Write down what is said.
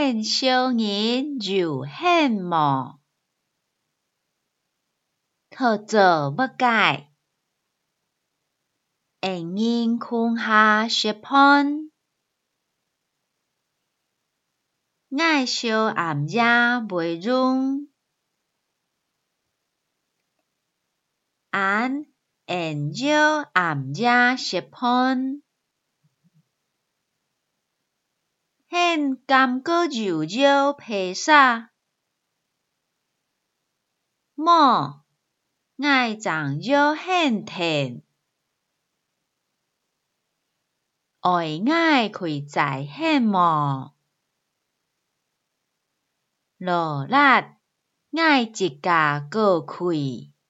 很少人就很忙，讨做要解，缘人空下石畔，爱烧暗夜袂容，俺缘绕暗夜石畔，很感觉柔柔披萨，某爱长绕很甜，爱爱开在很忙，落力爱一家过开。